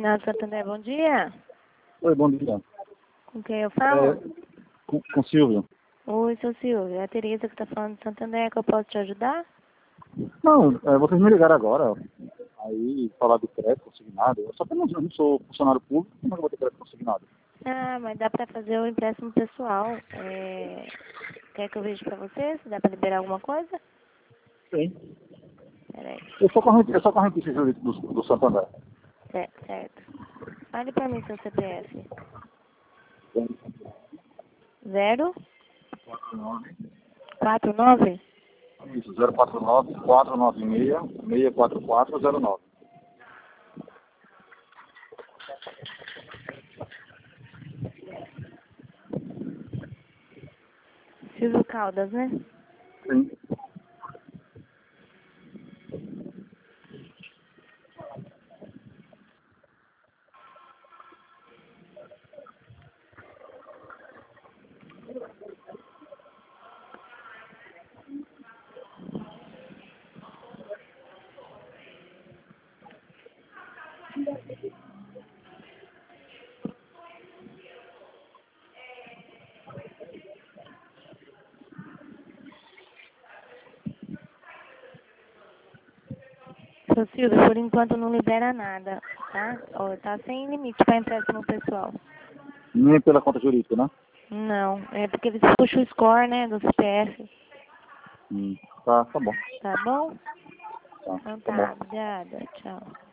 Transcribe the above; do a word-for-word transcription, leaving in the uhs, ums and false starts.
Terminal de Santander, bom dia. Oi, bom dia. Com quem eu falo? É, com, com Silvio. Oi, seu Silvio. É a Tereza que está falando de Santander, que eu posso te ajudar? Não, é, vocês me ligaram agora. Aí, falar de crédito consignado. Eu só que eu não, eu não sou funcionário público, como é que eu vou ter crédito consignado? Ah, mas dá para fazer o empréstimo pessoal. É... Quer que eu veja para você? Se dá para liberar alguma coisa? Sim. Peraí. Eu sou corrente, eu sou correntista jurídico do, do Santander. Certo, certo. Fale para mim seu C P F. Zero? Quatro nove? Isso, zero quatro nove, quatro nove seis, seis quatro quatro zero nove. Silvio Caldas, né? Sim. Seu Silvio, por enquanto não libera nada, tá? Ó, tá sem limite para empréstimo pessoal. Nem pela conta jurídica, né? Não, é porque eles puxam o score, né, do C P F. Hum, tá, tá bom. Tá bom? Tá, Então tá tá, bom. obrigada. Tchau.